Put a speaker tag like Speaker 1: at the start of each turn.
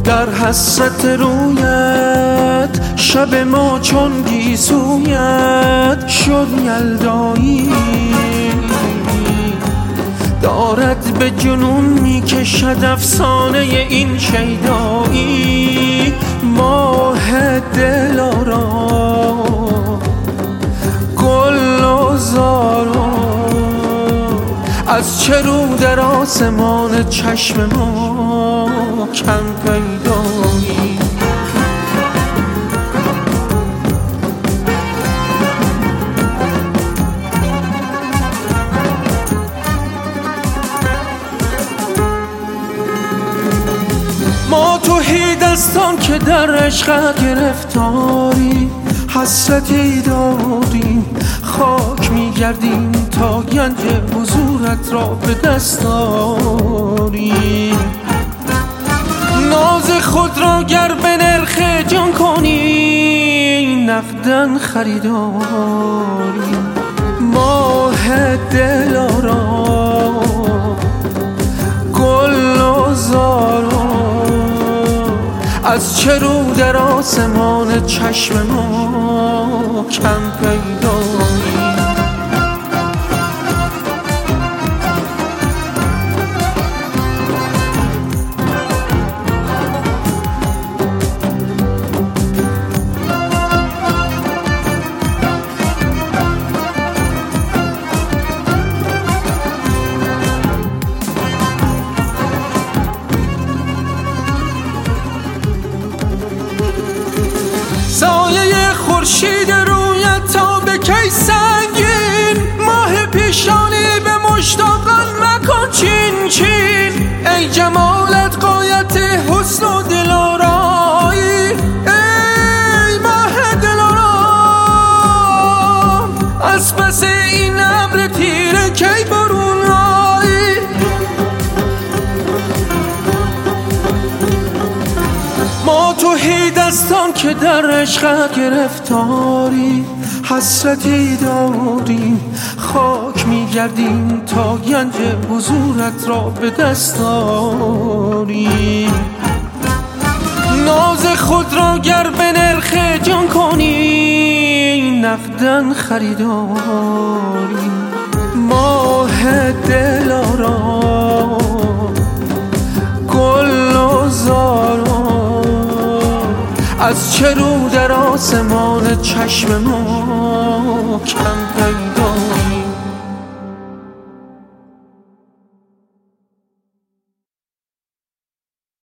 Speaker 1: در حسرت رویت شب ما چون گیسویت شد یلدایی، دارد به جنون میکشد افسانه این شیدایی. ماه دلارام گل و زارا از چه رو در آسمان چشم ما کم پیدایی. ما توهی دستان که در عشق گرفتاری، حسرتی داریم خاک میگردیم تا گنج حضورت را به دست آریم. ناز خود را گر به نرخ جان کنی نقدن خریداریم. ماه دلارام گل و زارا از چه رو در آسمان چشم ما کم پیدایی. سایه خورشید رویت تا به کی سنگین، ماه پیشانی به مشتاقان مکن چین چین. ای جمالت غایت حسن و دلارایی، ای ماه دلارام از پس این ابر تیره کی برون آیی. ما توهی دستان که در عشق گرفتاری، حسرتی داریم خاک میگردیم تا گنج حضورت را به دست آریم. ناز خود را گر به نرخ جان کنی نقدن خریداریم. ماه دلارام گل و زارا از چه رو در آسمان چشم ما کم پیدا